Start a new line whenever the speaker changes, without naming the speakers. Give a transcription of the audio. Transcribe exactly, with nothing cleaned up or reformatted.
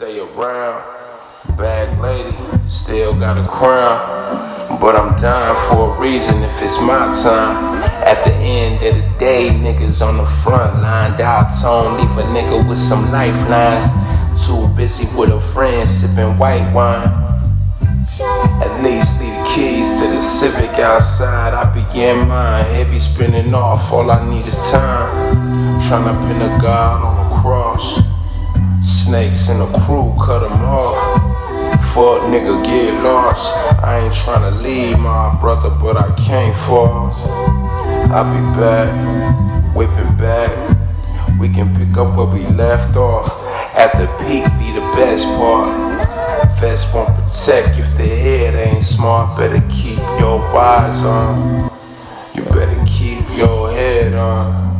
stay around. Bad lady, still got a crown. But I'm dying for a reason if it's my time. At the end of the day, niggas on the front line. Dial tone, leave a nigga with some lifelines. Too busy with a friend, sipping white wine. At least leave the keys to the Civic outside. I begin mine, heavy spinning off. All I need is time. Tryna pin a God on a cross. Snakes in the crew, cut them off. Fuck nigga, get lost. I ain't tryna leave my brother, but I can't fall. I'll be back, whipping back. We can pick up where we left off. At the peak be the best part. Vest won't protect if the head ain't smart. Better keep your eyes on. You better keep your head on.